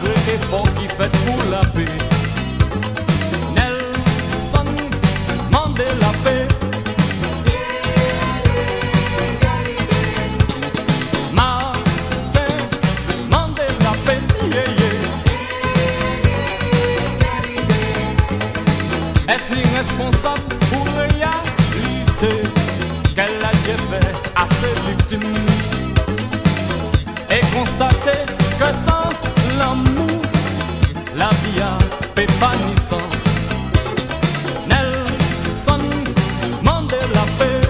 malgré l'effort qui fait pour la paix. Nelson Mandela paix. Martin Mandela paix, yeah, yeah. Est-ce ni responsable pour réaliser qu'elle a fait à ses victimes et constater que sans l'amour, la vie a pas naissance. Nelson Mandela paix.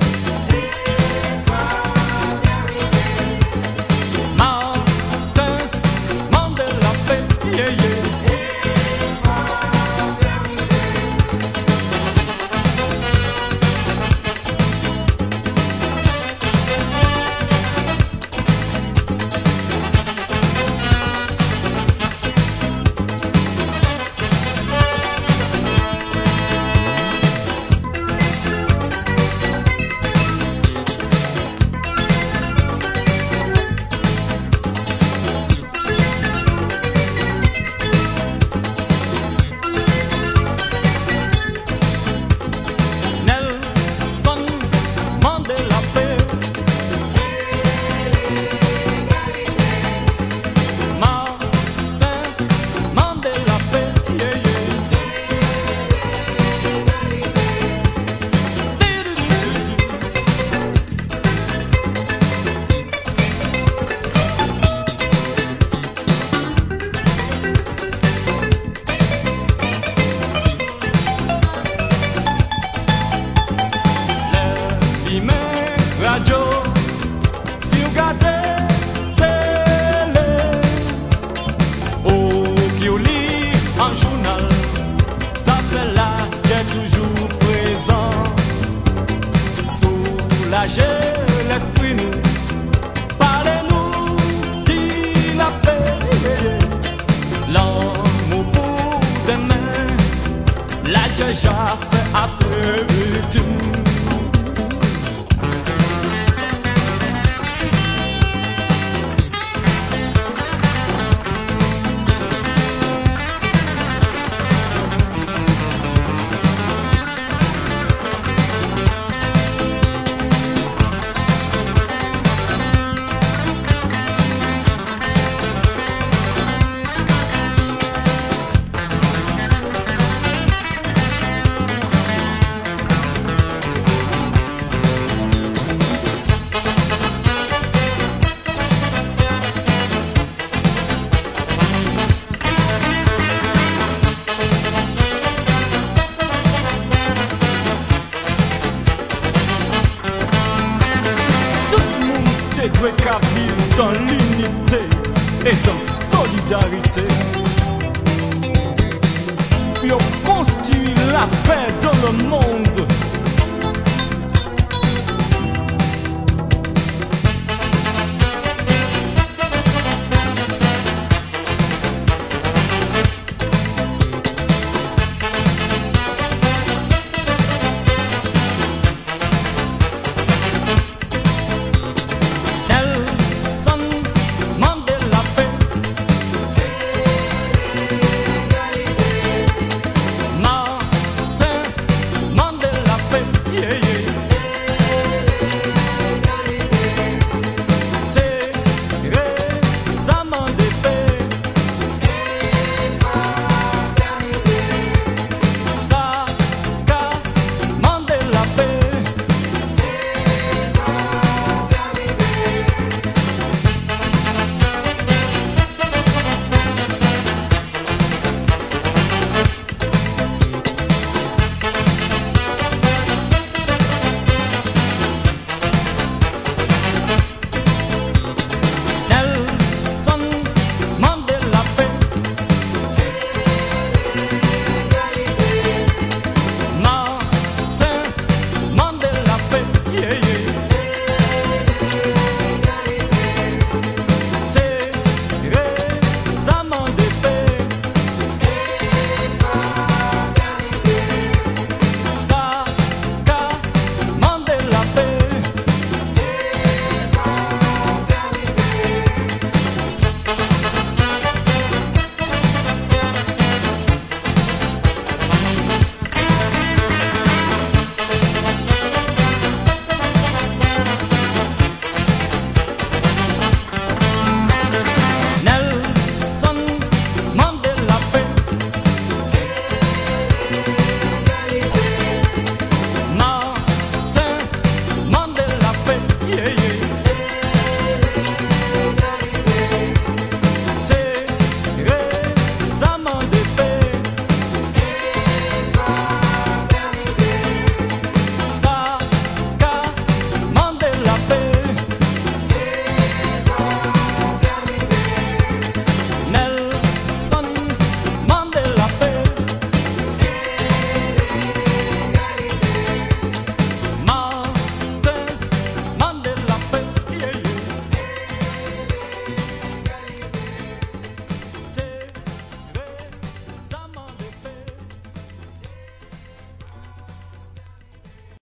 Martin Mandela paix, yeah, yeah. Radio, si vous regardez télé, ou qui vous lit un journal, ça fait là qui est toujours présent. Soulager l'esprit nous, parlez-nous, dit la paix, l'amour pour demain, la déjà fait assez vite. Doit vivre dans l'unité et dans solidarité. Puis on construit la paix dans le monde.